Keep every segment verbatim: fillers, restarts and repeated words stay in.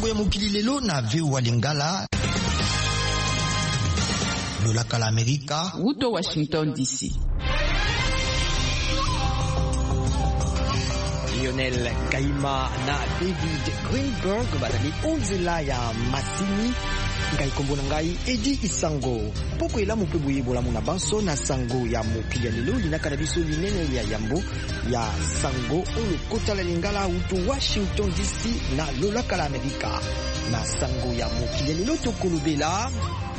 sango ya mokili lelo na V O A Lingala. Lolaka la Amerika. Wuto Washington D C. Lionel Kaima na David Greenberg bazali onzela ya masini ngai kombo na ngai Edi Isango poko elamu mpe boye bolamu na banso na sango ya mokili ya lelo linaka na biso linene ya yambo ya sango oyo kota la Lingala utu Washington D C na lolaka la Amerika na sango ya mokili ya lelo tokolobela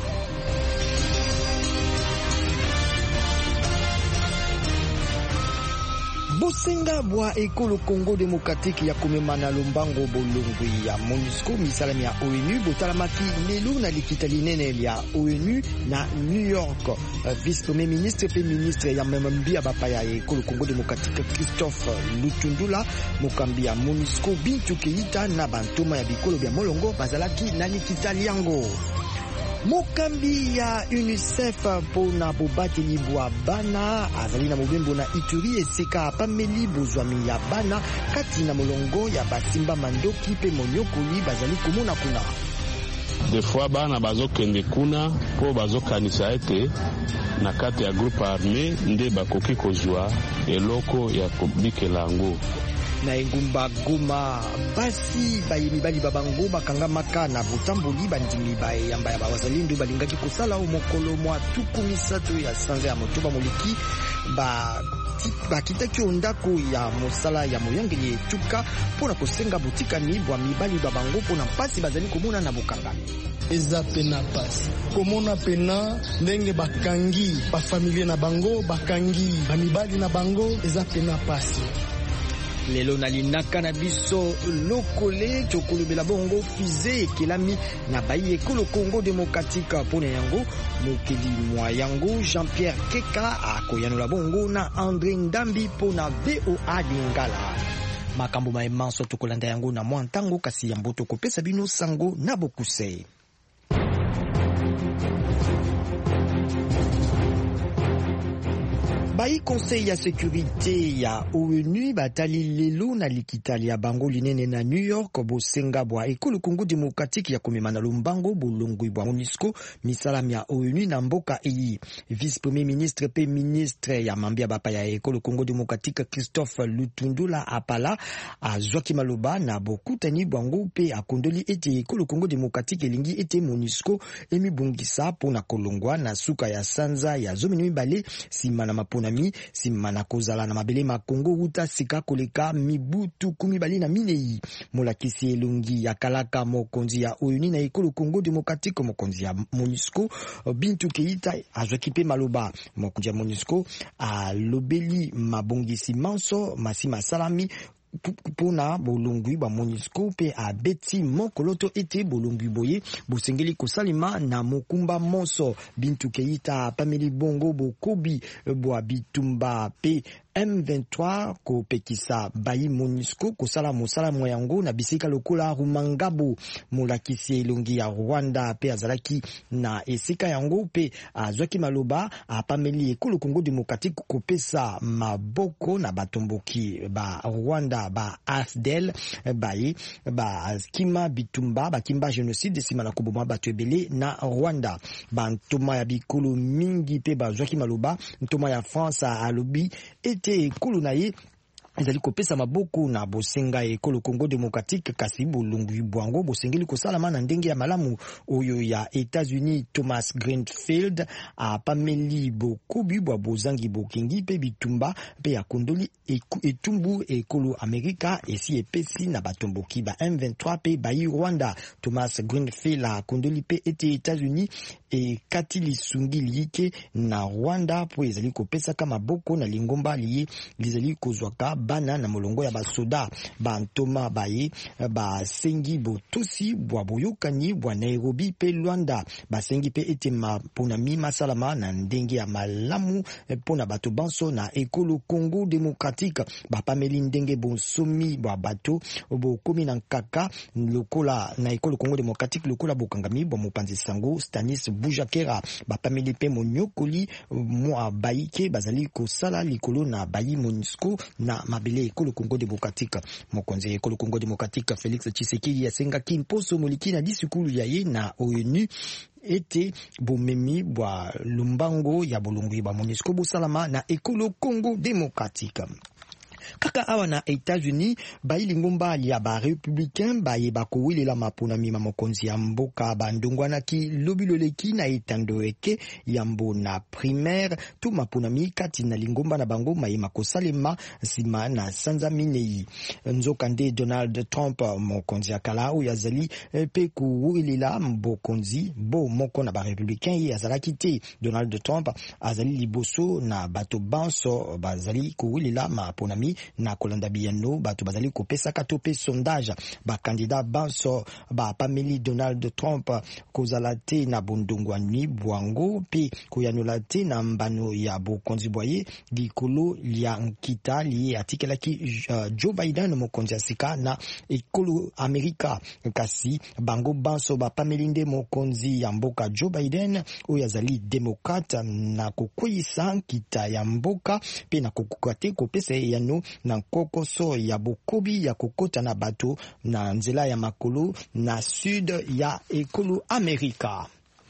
Bosenga bwa ekolo Congo Démocratique ya komemana lombango bolongwi ya MONUSCO misalami ya O N U botalamaki lelo na likita linene ya O N U na New York. Vice Premier Ministre pe Ministre ya Memambia bapaya ya ekolo Congo Démocratique Christophe Lutundula mokambi ya MONUSCO Bintu Keita na bantoma ya bikolo bya molongo bazalaki na likita liango. Mokambi ya UNICEF pona bobateli bwa bana azali na mobembo na Ituri esika apameli bozwami ya bana kati na molongo ya basimba mandoki pe monyokoli bazali komona kuna. Des fois bana bazokende kuna po bazokanisa ete na kati ya groupe armé nde bakoki kozwa eloko ya kobikela yango. Na engumba Goma basi bayemi bali babango bakangamaka na butamboli bandimi bae yamba ya bazalindo balingaki kosala mokolo mwa tuku misato ya sanza ya motoba moliki ba bakitaki ondako ya mosala ya moyangeli etuka pona kosenga butika ni bwa mibali babango pona mpasi bazali komona na bokangami. Eza pena pasi komona pena ndenge bakangi ba familie na bango bakangi ba mibali na bango eza pena pasi. Lelo na linaka na biso lokole tokolobela bongo fize kelami na bayi ekolo Congo Démocratique pona yango mokeli mwa yango Jean-Pierre Keka akoyanola bongo na André Ndambi pona V O A Lingala. Makambo maemanso tokolanda yango na mwa ntango kasi yambo tokopesa bino sango na bokuse. Bayi conseil ya sécurité ya O N U batali lelo na likitali ya bango linene na New York bosenga bwa ekolo Congo Démocratique ya komemana lombango bolongwi bwa MONUSCO misalami ya O N U na mboka eyi. Vice Premier Ministre pe Ministre ya mambia bapa ya ekolo Congo Démocratique Christophe Lutundula apala azwaki maloba na bokutani bwango pe akondoli ete ekolo Congo Démocratique elingi ete MONUSCO emibungisa pona kolongwa na suka ya sanza ya zomi mibale simana mapona mi simana kozala na mabele makongo uta sika koleka mibutu kumi bali na minei molakisi elongi ya kalaka mokonzi ya O N U na ekolo Congo Démocratique mokonzi ya MONUSCO Bintu Keita azwaki pe maloba mokonzi ya MONUSCO alobeli mabongisi manso masima salami pona bolongwi ba MONUSCO pe abeti mokoloto ete bolongwi boye bosengeli kosalima na mokumba monso. Bintu Keita pameli bongo bokobi bwa bitumba pe M vingt-trois ko pekisa bayi MONUSCO kosala mosala moyango na bisika lokola Rumangabo molakisi elongi ya Rwanda pe azalaki na esika yango pe azwaki maloba apameli ekolo Congo Démocratique kopesa maboko na batomboki ba Rwanda ba A F D L bayi ba kima bitumba bakimba génocide sima na koboma bato ebele na Rwanda. Ba ntoma ya bikolo mingi pe bazwaki maloba ntoma ya France alobi ete ekolo na ye ezali kopesa maboko na bosenga ekolo Congo Démocratique kasi bolongwi bwango bosengeli kosalama na ndenge ya malamu oyo ya États-Unis. Thomas Greenfield a pameli bokobi bwa bozangi bokengi pe bitumba pe akondoli etumbu ekolo Amerika esi epesi na batomboki ba M vingt-trois pe bayi Rwanda. Thomas Greenfield a kondoli pe ete États-Unis e kati lisungi liike na Rwanda po ezali kopesa kama boko na lingomba liye lizali kozwaka bana na molongo ya basoda bantoma baye basengi botosi bwa boyokani bwa Nairobi pe Luanda basengi pe ete maponami masalama na ndenge ya malamu pona bato banso na ekolo Congo Démocratique bapameli ndenge bonsomi bwa bato bokomi na nkaka lokola na ekolo Congo Démocratique lokola bokangami bwa mopanzi sango Stanis Bujakera bapameli pe monyokoli mwa baike bazali kosala likolo na bayi MONUSCO na mabele ekolo Congo Démocratique. Mokonzi ekolo Congo Démocratique Félix Tshisekedi asengaki mposo moliki na disukulu ya ye na ONU ete bomemi bwa lumbango ya bolongwi ba MONUSCO bosalama na ekolo Congo Démocratique. Kaka awa na États-Unis baili ngomba ya ba républicain baye bakowelela mapona mima mokonzi ya mboka bandongwana ki lobiloleki na etando eke yambo na primaire tu mapona mi kati na lingomba na bango maye makosalema sima na sanza minei nzokande Donald Trump mokonzi ya kala o yazali pe kuwelela mbokonzi bo moko na ba républicain ye azalaki te. Donald Trump azali liboso na bato banso bazali kuwelela mapona mi na kolanda biyano bato bazali kopesa katope sondage ba candidat banso ba pameli Donald Trump kozala te na bondongwani bwango pe koyanola te na mbano ya bokonzi boye likolo lia nkita li atikelaki uh, Joe Biden mokonzi ya sika na ekolo Amerika kasi bango banso ba pameli nde mokonzi ya mboka Joe Biden oyo azali demokrate na kokwisa nkita ya mboka pe na kokukate kopesa yano na kokoso ya bokobi ya kokota na bato na nzela ya makolo na sud ya ekolo Amerika.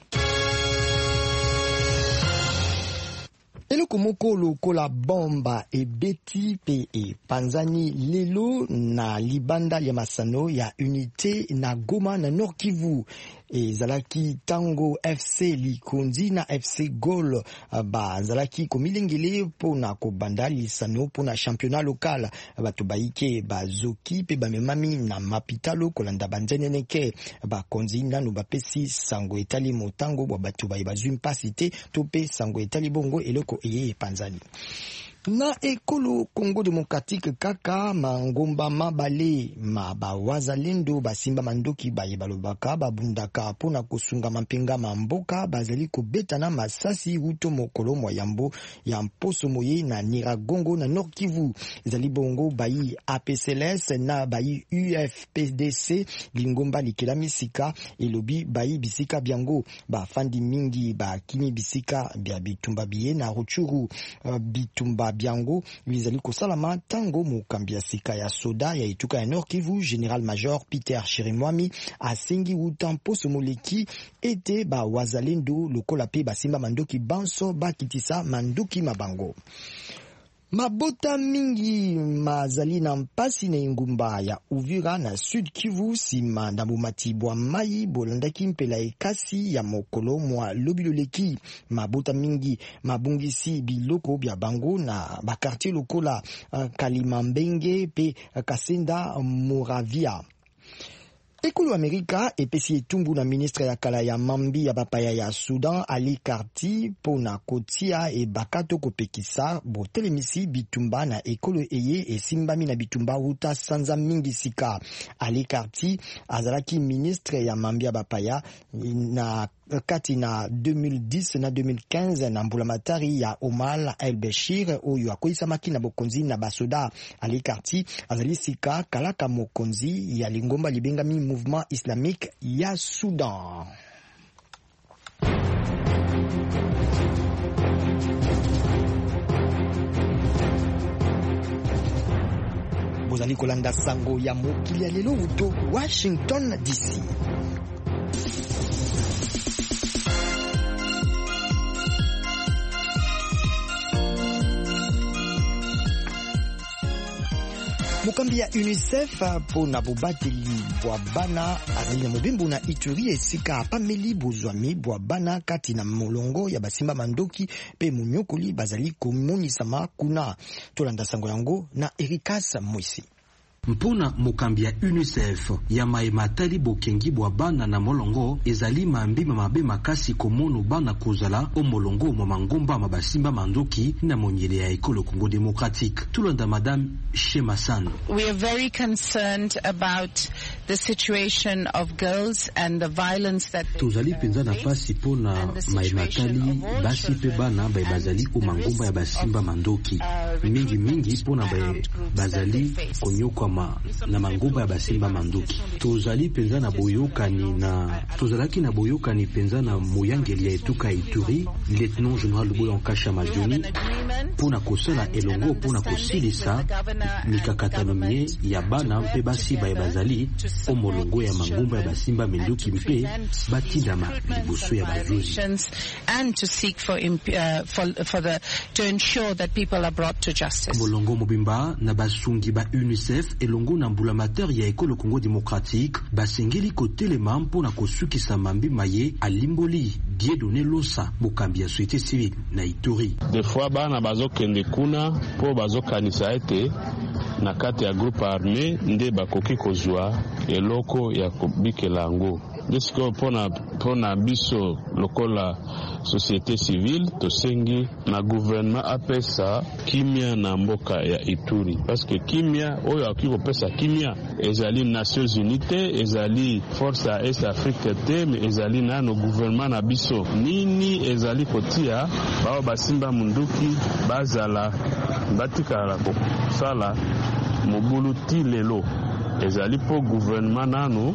Eloko moko lokola bomba ebeti pe e panzani lelo na libanda ya masano ya unité na Goma na Nord Kivu. E zalaki tango F C Likonzi na F C Gol ba zalaki komilengele pona kobanda lisano pona championnat local bato baike bazoki pe bamemami na mapitalo kolanda banzeneneke bakonzi nanu bapesi sango etali motango bwa bato baye bazwi mpasi te to pe sango etali bongo eloko eye panzani. Na ekolo Congo Démocratique kaka mangomba mabale maba wazalendo basimba mandoki baye balobaka babundaka pona kosunga mampenga mamboka bazali kobeta na masasi uto mokolo mwa yambo ya mposo moye na Niragongo na Nord Kivu ezali bongo bayi A P C L S na bayi U F P D C lingomba likela misika elobi bayi bisika biango bafandi mingi bakimi bisika bya bitumba biye na Ruchuru uh, bitumba biango bizali kosalama tango mukambi ya sika ya soda ya ituka ya Nord Kivu General Major Peter Chirimwami asengi uta poso moleki ete ba wazalendo lokola pe basimba mandoki banso bakitisa mandoki mabango. Mabota mingi mazali na mpasi na ingumba ya Uvira na Sud Kivu sima na bumatibwa mai bolandaki mpela ekasi ya mokolo mwa lobiloleki. Mabota mingi mabungisi biloko bya bango na bakartier lokola uh, Kalimambenge pe uh, Kasenda Moravia. Ekolo Amerika epesi etumbu na ministre ya kala ya mambi ya bapaya ya Sudan Ali Karti pona kotia e bakato kopekisa botelemisi bitumba na ekolo eye esimbami na bitumba uta sanza mingi sika. Ali Karti azalaki ministre ya mambi ya bapaya na kati na deux mille dix na deux mille quinze na mbulamatari ya Omar el-Bashir oyo akoisamaki na bokonzi na basoda. Ali Karti azali sika kalaka mokonzi ya lingomba libengami Mouvement Islamique ya Sudan. Bozali kolanda sango ya mokili ya lelo uto Washington D C. Mukambi ya UNICEF pona bobateli bwa bana azali na mobimbu na Ituri esika pameli bozwami bwa bana kati na molongo ya basimba mandoki pe munyokoli bazali komonisama kuna. Tolanda sango yango na Erikas Mwisi. Mpona mokambi ya UNICEF ya maimatali bokengi bwa bana na molongo ezali mambima mabe makasi komono bana kozala o molongo mo mangomba mabasimba mandoki na monyele ya ekolo Congo Démocratique. Tulanda Madame Shemasan. We are very concerned about the situation of girls and the violence that they tuzali penza na pasi pona maimatali basi pe bana bai bazali o mangomba ya basimba mandoki mingi mingi pona bai bazali konyokwa Boma na mangomba ya basimba manduki. Tozali penza na boyokani na tozalaki na boyokani penza na moyangeli ya etuka Ituri, Lieutenant General Luboya Nkasha Majoni, pona kosala elongo pona kosilisa mikakatalomie ya bana mpe basiba ya bazali omolongo ya mangomba ya basimba menduki mpe batindama liboso ya bajuzi. And to seek for, uh, for, for the, to ensure that people are brought to justice. Molongo mobimba na basungi ba UNICEF elongo na mbulamateur ya ekolo Congo Démocratique basengeli kotelema mpona kosukisa mambi maye alimboli Dieudonné Losa mokambi ya société civile na Ituri. Des fois bana bazokende kuna po bazokanisa ete na kati ya groupe armé nde bakoki kozwa eloko ya kobikela yango. Disco pona pona biso lokola société civile tosengi na gouvernement apesa kimia na mboka ya Ituri, parce que kimia oyo akiko pesa kimia ezali Nations Unies, ezali force à Est Afrique te, mais ezali na no gouvernement na biso nini ezali kotia bao basimba munduki bazala batikala ko sala mobuluti lelo ezali po gouvernement nano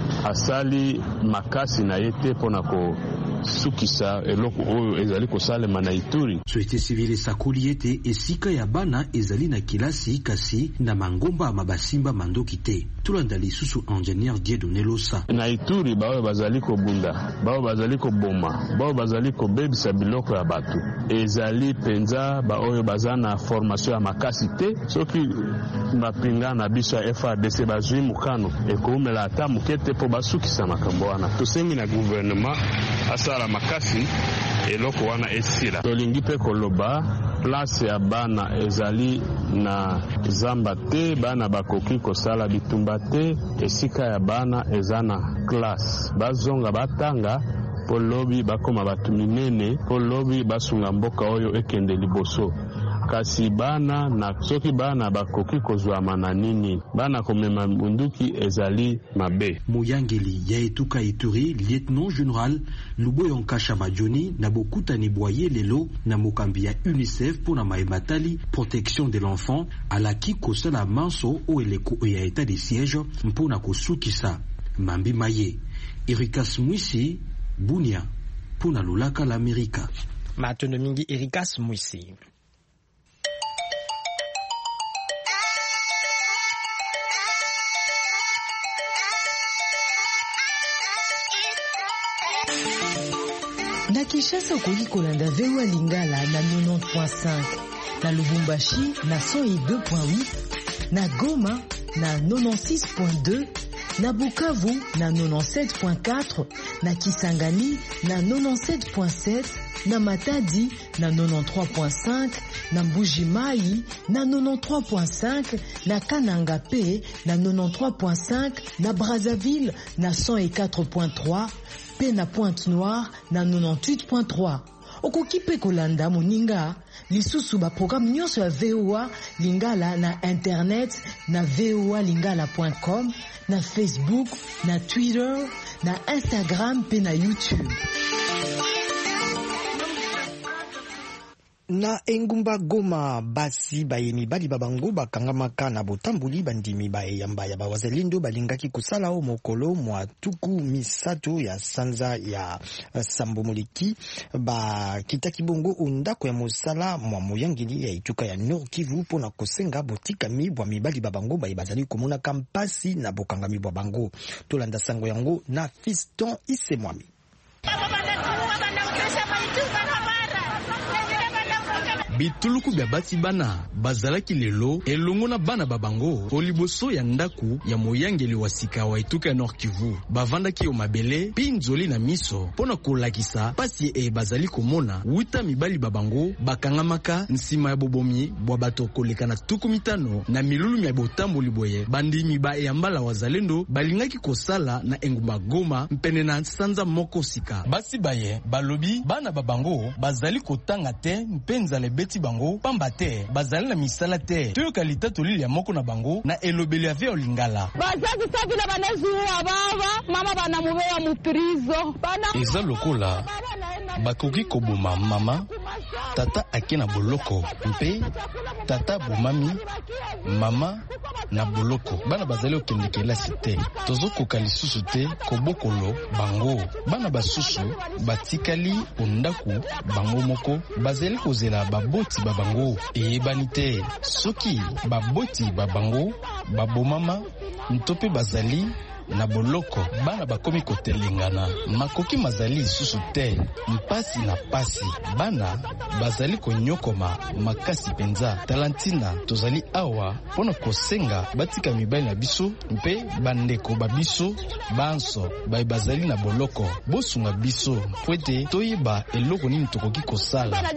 asali makasi na yete pona ko sukisa eloko oyo ezali kosalema na Ituri. Société civile sakoli ete esika ya bana ezali na kilasi kasi na mangomba mabasimba mandoki te. Tulanda lisusu ingénieur Dieudonné Losa. Na Ituri bao bazali ko bunda, bao bazali ko boma, bao bazali ko bebisa biloko ya batu. Ezali penza ba oyo bazana formation ya makasi te, soki mapinga na biso ya F A R D C bazui mukano ekoumela ata mukete po basukisa makambo wana. Tosengi na gouvernement asala makasi eloko wana esila. Tolingi pe koloba place ya bana ezali na zamba te, bana bakoki kosala bitumba te, esika ya bana ezana classe. Bazonga batanga po lobi bakoma batu minene, po lobi basunga mboka oyo ekende liboso. Kasi bana na soki bana bakoki kozwa mananini bana komema munduki ezali mabe. Moyangeli ya etuka Ituri Lieutenant General Luboya Nkasha Majoni na bokutani boye lelo na mokambi ya UNICEF pona maematali protection de l'enfant alaki kosala manso o eleko ya état de siège mpona kosukisa mambi maye. Erikas Mwisi Bunia pona lulaka la Amerika. Matono mingi Erikas Mwisi. Na Kinshasa okoki kolanda V O A Lingala na quatre-vingt-dix point cinq, na Lubumbashi na cent deux point huit, na Goma na quatre-vingt-six point deux, na Bukavu na quatre-vingt-dix-sept point quatre, na Kisangani na quatre-vingt-dix-sept point sept, na Matadi na quatre-vingt-treize point cinq, na Mbuji-Mayi na quatre-vingt-treize point cinq, na Kananga P na quatre-vingt-treize point cinq, na Brazzaville na cent quatre point trois, pe na Pointe-Noire na quatre-vingt-dix-huit point trois. Okoki pe kolanda moninga lisusu ba programme nyonso ya V O A Lingala na internet na v o a lingala point com, na Facebook, na Twitter, na Instagram pe na YouTube. Na engumba Goma basi bayemi bali babango bakangamaka na botambuli bandimi ba eyamba ya bawazalindo balingaki kusala o mokolo mwa tuku misato ya sanza ya Sambo Moliki ba kitaki bongo undako ya mosala mwa moyangili ya ituka ya Nord Kivu pona kosenga botika mibwa mibali babango ba bazali komona kampasi na bokanga mibwa bango. Tolanda sango yango na Fiston Isemwami. Bituluku bya bati bana bazalaki lelo elongo na bana babango oliboso ya ndaku ya moyangeli wa sika wa etuka ya Nord Kivu bavandaki yo mabele pinzoli na miso pona kolakisa pasi e bazali komona wita mibali babango bakangamaka nsima ya bobomi bwa bato koleka na tuku mitano na milulu ya botamboli boye bandimi ba eyambala wazalendo balingaki kosala na engumba Goma mpene na sanza moko sika basi baye balobi bana babango bazali kotanga te mpenza le beti bango pamba te bazali na misala te to kalita tolili ya moko na bango na elobeli ya V O A Lingala bazaki sabila banezuwa baba mama bana mubewa muprizo bana eza lokola bakoki koboma mama tata ake na boloko mpe tata bomami mama na boloko bana bazali okende kelasi te tozokoka lisusu te kobokolo bango bana basusu batikali ondaku bango moko bazali kozela baboti babango eyebani te soki baboti babango babomama ntope bazali na boloko bana bakomi kotelengana makoki mazali susu te mpasi na pasi bana bazali konyokoma makasi penza talantina tozali awa pona kosenga batika mibali na biso mpe bandeko babiso banso bai bazali na boloko bosunga biso pwete toyeba eloko nini tokoki kosala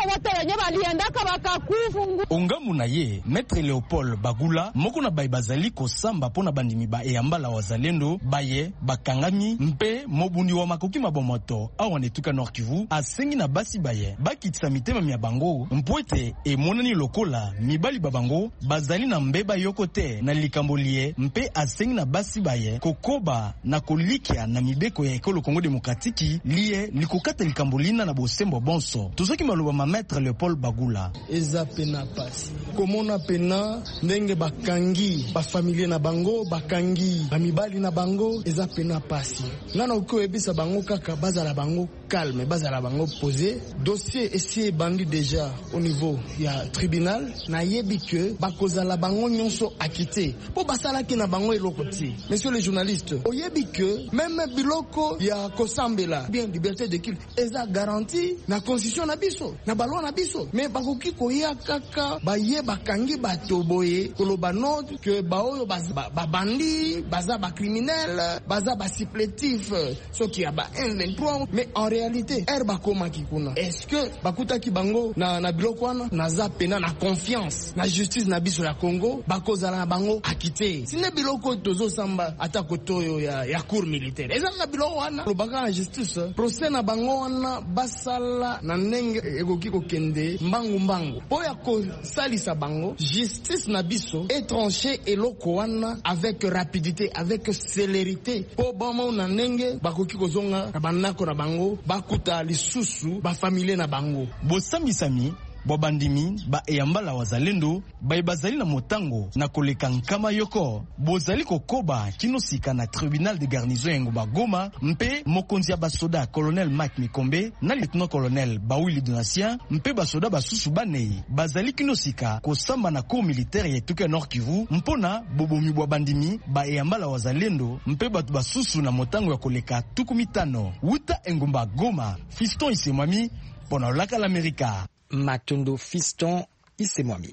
ongamu na ye Maître Léopold Bagula moko na bai bazali kosamba pona bandimi ba eyambala wazali lendo baye bakangami mpe mobundi wa makoki mabomoto awa netuka Nord Kivu asengi na basi baye bakitisa mitema mya bango mpwete emonani lokola mibali babango bazali na mbeba yoko te na likambolie mpe asengi na basi baye kokoba na kolikia na mibeko ya ekolo Kongo Demokratiki liye likokata likambolina na bosembo bonso tozoki maloba ma Maître Léopold Bagula eza pena pasi komona pena ndenge bakangi ba familie na bango bakangi ba mibali na bango eza pena pasi ngana uko ebisa bango kaka bazala bango calme bazala bango posé dossier esi bandi déjà au niveau ya tribunal na yebi que bakozala bango nyonso akité po basala ki na bango eloko ti monsieur le journaliste oyebi que même biloko ya kosambela bien liberté de culte eza garantie na constitution na biso na balwa na biso mais bakoki koya kaka baye bakangi batoboye koloba note que baoyo babandi baza ba criminel baza ba supplétif soki ya ba un vingt-trois mais en réalité erba koma kikuna est-ce que bakuta ki bango na na biloko wana na za pena na confiance na justice na biso ya Congo bakozala na bango akité sine biloko tozo samba ata kotoyo ya ya cour militaire eza na biloko wana lobaka na justice procès na bango wana basala na ndenge ekoki kokende mbangu mbangu po ya kosalisa bango justice na biso étranger eloko wana avec rapidité avec célérité po bamo na ndenge bakoki kozonga na bandako na bango bakuta lisusu ba familie na bango bosambisami bobandimi ba eyambala wazalendo ba bazali na motango na koleka nkama yoko bozali kokoba kino sika na tribunal de garnison ya Ngomba Goma mpe mokonzi ya basoda colonel Mike Mikombe na lieutenant colonel Bawili Donatien mpe basoda basusu banei bazali kino sika kosamba na cour militaire ya Tuka Nord Kivu mpona bobomi bwa bandimi ba eyambala wazalendo mpe batu basusu na motango ya koleka tuku mitano wuta Ngomba Goma Fiston Isemwami pona laka l'Amerika Matondo Fiston Isemwami.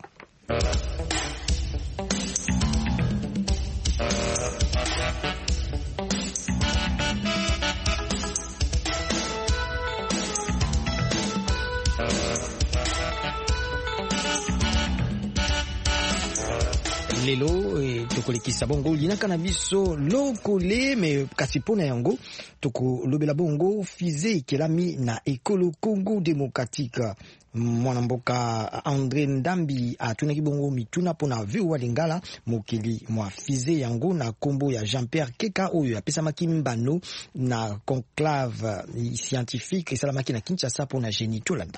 Lelo e tokolekisa bongo linaka na biso lokole me kasi pona yango tokolobela bongo fize ikelami na ekolo Congo Démocratique mwanamboka André Ndambi atunaki bongo mituna pona viu wa Lingala mokili mwa fize yango na kombo ya Jean-Pierre Keka oyo apesamaki mbano na conclave scientifique esalamaki na Kinshasa pona Génie Tolanda.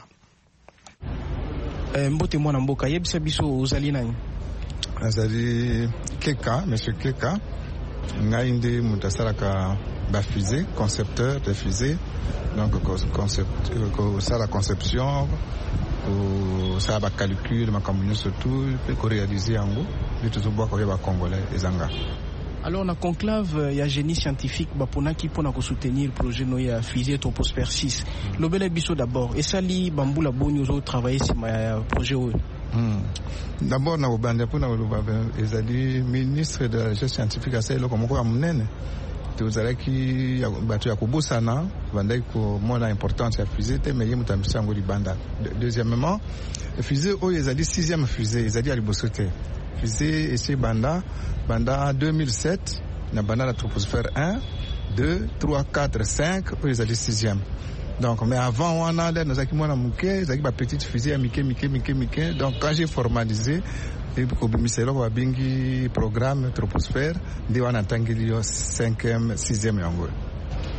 E, mbote mwanamboka yebisa biso ozali nani? Azali Keka, monsieur Keka, ngai nde mutasalaka ba fusée, concepteur de fusée, donc concept, ça la conception, ça ba calcul, ma communion surtout, pour réaliser yango, de tout bois ko ba congolais ezanga. Alors na conclave ya génie scientifique baponaki pona ko soutenir projet no ya fusée Troposphère six. Lobele biso d'abord, et sali bambula boni ozo travailler sur ma projet o. Hmm. D'abord na obanda pona oloba ezali ministre de la recherche scientifique aselo komoko amunene tozalaki bato ya kobosana bandai ko mona importance ya fusée te mais yemuta msango libanda. Deuxièmement, fusée o ezali sixième fusée ezali alibosote fusée ese banda banda deux mille sept na banda la troposphère un deux trois quatre cinq o ezali sixième. Donc, mais avant, on a nos acquis mouké, des ma petite fusée à Mickey, Mickey, Mickey, Mickey. Donc, quand j'ai formalisé, et au ministère, on a bingi programme troposphère, de on a tangué le cinquième, sixième yango.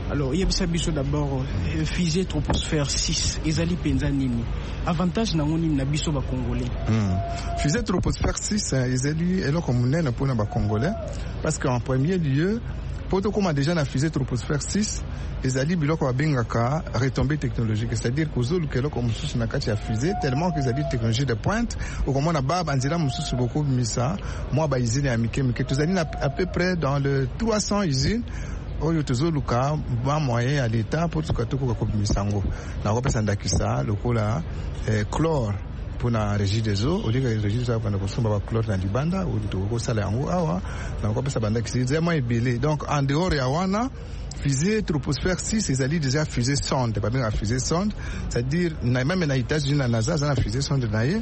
Alors, il y a d'abord fusée troposphère six, ezali penza nini. Avantage na ngoni na biso ba congolais. Hmm. Fusée troposphère six ezali elo komunene pour na ba congolais parce qu'en premier lieu, pour tout comme déjà na fusée troposphère six, ezali biloko ba bengaka retombée technologique, c'est-à-dire que zulu kelo comme mususu na kati ya fusée tellement que ezali technologie de pointe ou comme on a ba banzira mususu beaucoup misa, moi ba usine ya mike mike tozali na à peu près dans le trois cents usines oyo tozoluka ba moyen à l'état pour tukatuko ka kobisango na kopesa ndakisa lokola eh, chlore pour la régie des eaux au lieu que régie des eaux pour consommer ba chlore na libanda ou to sala yango awa na kopesa bandakisa vraiment ebele. Donc en dehors ya wana fusée troposphère six ezali déjà fusée sonde pas bien fusée sonde, c'est-à-dire na même na États-Unis na NASA na fusée sonde na ye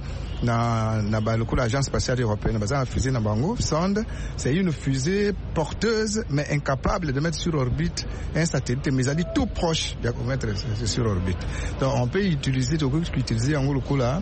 na na ba lokola agence spatiale européenne ba fusée na bango sonde, c'est une fusée porteuse mais incapable de mettre sur orbite un satellite, mais ezali tout proche de mettre sur orbite. Donc on peut utiliser to utiliser yango lokola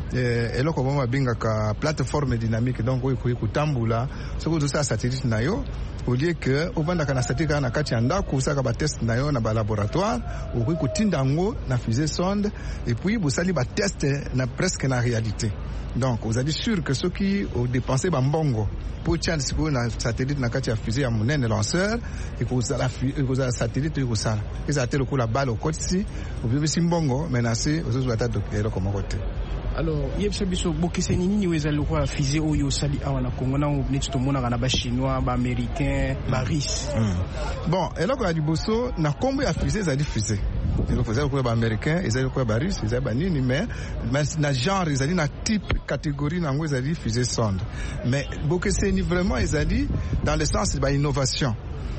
eloko bomba bingaka plateforme dynamique, donc oyo koyi kutambula soko to sa satellite na yo au lieu que obanda kana satellite na kati anda ko saka ba test na yo na ba laboratoire okoyi kutinda ngo na fusée sonde et puis vous sali ba test na presque na réalité. Donc vous êtes sûr que ceux qui ont dépensé ba mbongo pour tiendre siko na satellite na kati ya fusée ya munene lanceur et que vous ala vous ala satellite ko sala eza telo ko la balle au kotsi vous vivez simbongo menacé aux autres attaques de comme côté. Alors, il y a biso bokese nini weza lokwa fusée oyo sali awa na Congo na neti to mona kana ba chinois ba américain ba russe. Bon, eloko ya liboso na kombo ya fusée za fusée. Il faut dire ba américain, ezali ko ba russe, ezali ba nini mais mais na genre ezali na type catégorie na ngo ezali fusée sonde. Mais bokese ni vraiment ezali dans le sens ba innovation.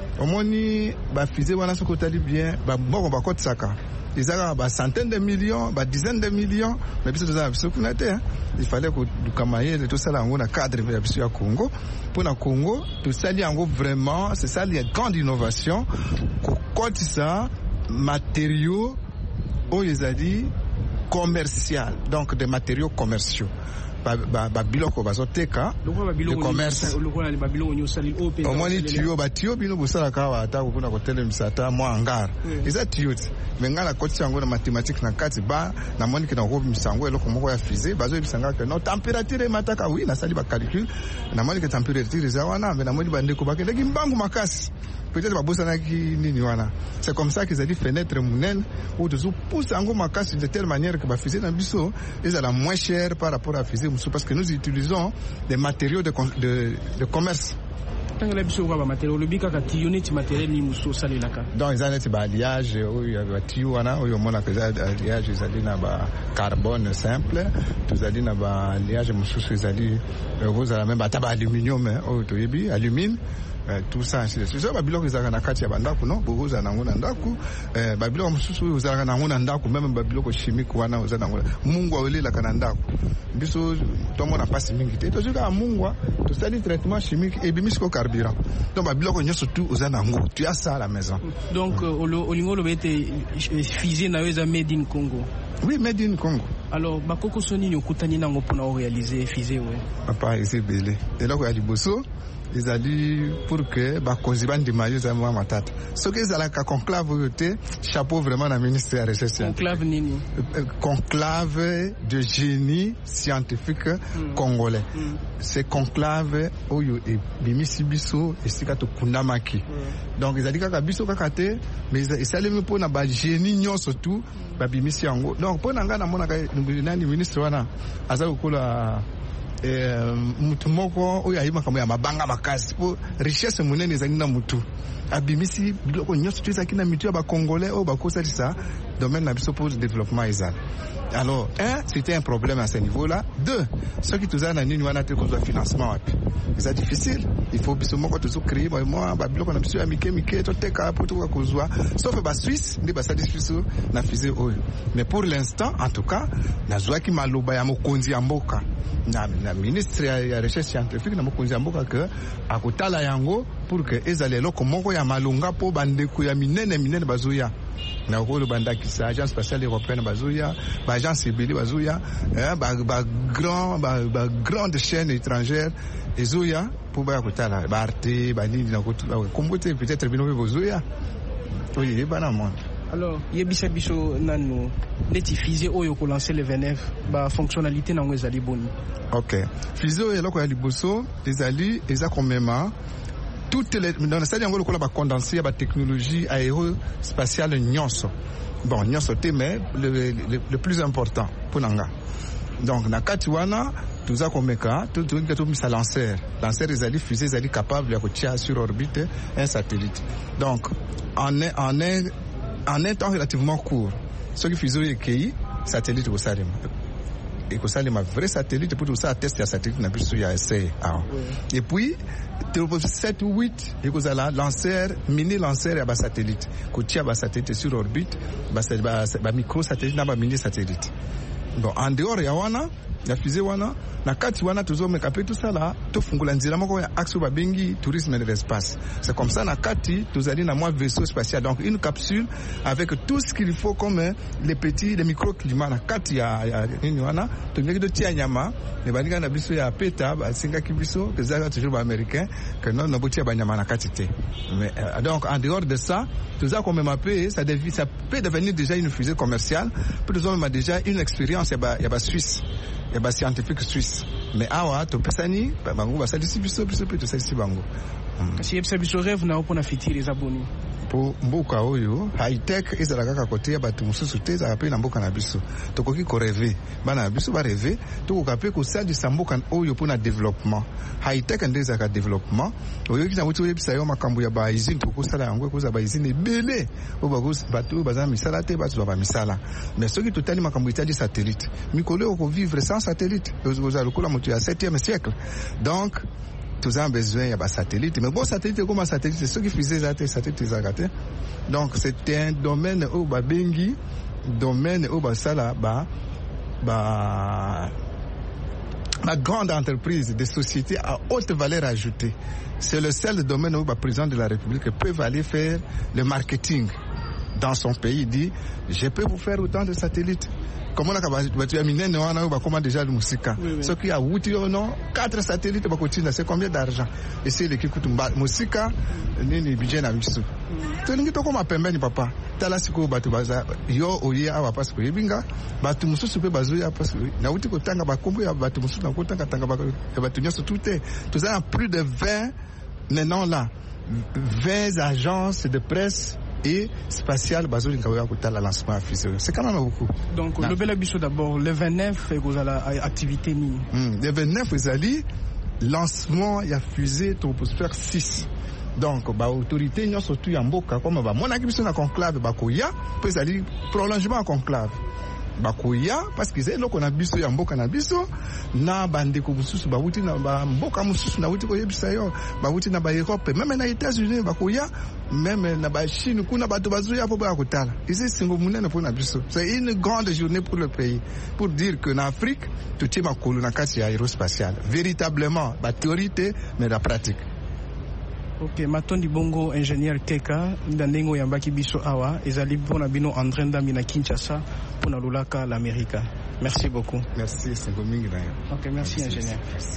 Omoni ba fusée wana soko tali bien ba boko ba kotsaka. Ils avaient des centaines de millions, des dizaines de millions, mais puis il fallait que le Kamaye, tout ça, on a cadre de Congo. Pour le Congo, tout ça, vraiment, c'est ça, il y a une grande innovation. Quand ça, matériaux, ils ont dit commercial, donc des matériaux commerciaux. Babiloko bazoteka de commerce au moins tuyau batio bino busala kawa ata kuna kotele misata mo hangar eza tuyau mais ngala kotisa ngo na mathématique na kati ba na moniki na ko misango eloko moko ya fusée bazo bisanga que no température mataka oui na sali ba calcul na moniki température za wana mais na moniki bandeko bakende kimbangu makasi peut-être babosana ki nini wana. C'est comme ça qu'ils ont dit fenêtre munene ou de pousse en makasi de telle manière que ba fusée na biso est la moins chère par rapport à fusée parce que nous utilisons des matériaux de de, de commerce. Donc ils ont des alliages où il y a des tuyaux wana où il y a des alliages ils ont na ba carbone simple, tous ont na ba alliage mususu ils ont dit vous avez même ba aluminium au toyebi alumine. Euh, tout ça ainsi de suite. Ça babiloko ezaka na kati ya bandaku no boza na ngona ndaku eh babiloko mususu ezaka na ngona ndaku même babiloko chimique wana oza na ngona mungu awelela kana ndaku biso tomo na pasi mingi te tozuka mungwa to sali traitement chimique et bimisco carburant donc babiloko nyoso tout oza na ngo tu as ça à la maison. Donc olingo lo bete fusée na weza made in Congo. Oui, made in Congo. Alors bakoko soni nyokutani nango pona réaliser fusée ouais. Papa ese belé eloko ya liboso ils ont dit pour que bah konziban de maillot ça moi matata ce que ça la conclave voté chapeau vraiment la ministre de la recherche conclave nini conclave de génie scientifique mm. congolais mm. c'est conclave oyo et bimisi biso esika to kunamaki mm. donc ils ont dit kaka biso kaka te mais ça les pour na ba génie nyo surtout ba bimisi yango donc pour nanga na mona ka nani ministre wana aza kola eh mutu moko oyo ayima kama ya mabanga makasi po richesse munene ezali na mutu abimisi biloko nyonso tuza kina mitu ya ba congolais o ba kosa ça domaine na biso pour le développement ezali. Alors un c'était un problème à ce niveau-là. Deux ceux qui tuza na nini wana te ko financement wapi c'est difficile, il faut biso moko tuzo créer moi ba biloko na biso ya mike mike to teka pour to kozwa sauf ba Suisse ndi ba satisfiso na fusée oyo. Mais pour l'instant en tout cas na zwaki maloba ya mokonzi ya mboka na na ministre ya recherche scientifique na mokonzi ya mboka que akotala yango pour que ezale loko moko ya malonga po bandeko ya minene minene bazoya na rôle bandaki sa agence spatiale européenne bazoya ba agence civile bazoya eh ba ba grand ba, ba grande chaîne étrangère ezoya pour ba kotala ba arte ba nini na kotu kombote peut-être bino bazoya oui et bana monde. Alors yebisa biso nanu neti fusée oyo ko lancer le vingt-neuf ba fonctionnalité nango ezali boni. OK, fusée oyo loko ya liboso ezali eza komema toutes les dans la salle yango lokola ba condenser ba technologie aérospatiale nyonso. Bon nyonso te mais le, le, le plus important pour nanga. Donc na kati wana tuza komeka tout tout que tout misa lanceur lanceur ezali fusée ezali capable ya kotia sur orbite un satellite. Donc en un, en un, en un temps relativement court ce qui fusée ekei satellite ko salima et ko salima vrai satellite pour tout ça test ya satellite na biso ya essai ah. Et puis sept ou huit et ko zala lanceur mini lanceur ya ba satellite ko tia ba satellite sur orbite ba ba micro satellite na ba mini satellite. Bon en dehors ya wana la fusée wana na kati wana tuzomeka pe tout ça là tofungula nzira moko ya axe ba bengi tourisme de l'espace. C'est comme ça na kati tuzali na moi vaisseau spatial, donc une capsule avec tout ce qu'il faut comme les petits les microclimats na kati ya ya nini wana to ngeki do tia nyama ne balinga na biso ya peta ba singa kibiso que ça toujours ba américain que non no botia ba nyama na kati te. Mais euh, donc en dehors de ça tout ça comme mapé ça devient ça peut devenir déjà une fusée commerciale pour nous on a déjà une expérience ya ba ya ba Suisse et ba scientifique suisse. Mais awa to pesani bango ba salisi biso biso pe to salisi bango. Kasi yebisa biso rêve na opona fitiri za boni. Po mboka oyo high tech ezala kaka kote ya batu mususu te za pe na mboka na biso. Tokoki ko rêver. Bana biso ba rêver to ko kape ko sadi samboka oyo pona développement. High tech ndeza ka développement. Oyo ki na wuti yebisa yo makambo ya ba usine to ko sala yango ko za ba usine belé. O ba ko batu ba za misala te batu ba misala. Mais soki totali makambo itali satellite. Mikolo ko vivre sans satellite. Ozo lokola moto ya septième siècle. Donc tous ont besoin de satellites, mais bon satellite comme un satellite, c'est ce qui faisait les satellites. Donc c'est un domaine où ba bengi, domaine où ba sala ba ba ma grande entreprise de sociétés à haute valeur ajoutée. C'est le seul domaine où le président de la République peut aller faire le marketing dans son pays. Il dit je peux vous faire autant de satellites. Comment on a tu as miné non on a comment déjà le musique ce qui a outil ou non quatre satellites ba continue c'est combien d'argent et c'est l'équipe coûte musique nini budget na biso to ningi to koma pembeni papa tala siko batu baza yo oye awa parce que yebinga batu mususu pe bazoya parce que na uti ko tanga ba kombo ya batu mususu na ko tanga tanga ba batu nyoso tout est tous a plus de vingt maintenant là vingt agences de presse et spatial bazoli ngawya kutala lancement fusée. C'est quand même beaucoup. Donc le bel biso d'abord le vingt-neuf et vous la activité ni. Mm, le vingt-neuf vous allez lancement ya fusée Troposphère six. Donc ba autorité nyo surtout ya mboka comme ba mona kibiso na conclave ba koya peut aller prolongement en conclave. Bakoya parce que c'est là qu'on a biso ya mboka na biso na bandeko mususu ba wuti na ba mboka mususu na wuti ko yebisa yo ba wuti na ba Europe même na États-Unis bakoya même na ba Chine kuna bato bazuya po ba kotala ici singo munene pour na biso. C'est une grande journée pour le pays pour dire que en Afrique tout est makolo na kati ya aérospatiale véritablement ba théorie mais la pratique. Ok, Matondi Bongo, ingénieur Keka, Ndandengo Yambaki Biso Awa, ezali pona bino André Ndambi na Kinshasa, pona Lulaka l'Amérique. Merci beaucoup. Merci, c'est Gomingi. Ok, merci, merci ingénieur. Merci.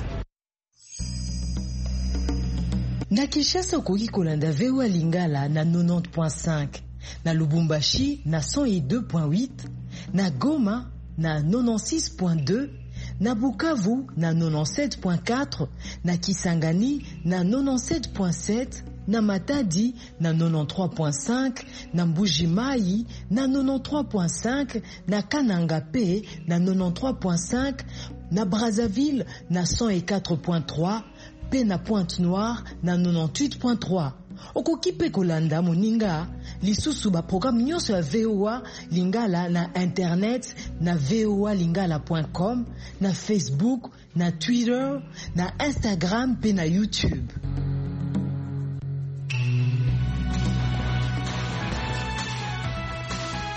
Na Kinshasa okoki kolanda V O A Lingala na quatre-vingt-dix point cinq, na Lubumbashi na cent deux point huit, na Goma na quatre-vingt-six point deux, na Bukavu na quatre-vingt-dix-sept point quatre, na Kisangani na quatre-vingt-dix-sept point sept, na Matadi na quatre-vingt-treize point cinq, na Mbuji-Mayi na quatre-vingt-treize point cinq, na Kananga-Pe na quatre-vingt-treize point cinq, na Brazzaville na cent quatre point trois, pe na Pointe-Noire na quatre-vingt-dix-huit point trois. Okoki pe kolanda moninga lisusu ba programme nyonso ya V O A Lingala na internet na v o a lingala point com, na Facebook, na Twitter, na Instagram pe na YouTube.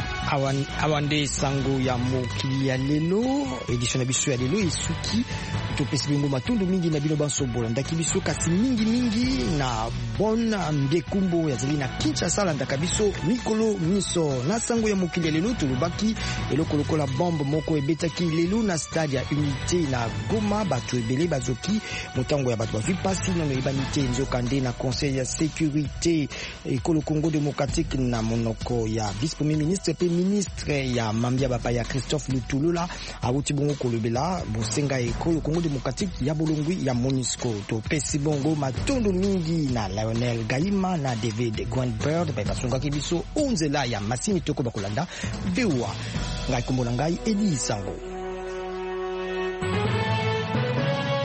Awande sango ya mokili ya lelo edition na biso ya lelo esuki topesi bingo matundu mingi na bino banso bolandaki biso kasi mingi mingi na bon mbekumbo yazali na Kinshasa landaka biso mikolo miso na sango ya mokili lelo tulubaki eloko lokola bombe moko ebetaki lelo na stade ya Unité na Goma bato ebele bazoki motango ya bato bafi pasi nono ebanite nzoka nde na conseil ya sécurité ekolo Congo démocratique na monoko ya vice premier ministre pe ministre ya mambia bapa ya Christophe Lutulula awuti bongo kolobela bosenga ekolo Congo démocratique ya bolongwi ya MONUSCO to pesi bongo matundu mingi na Lionel Gaima na David Gwendbird ba basunga kibiso onzela ya masini toko bakolanda bewa ngai kombola ngai Edi Sango.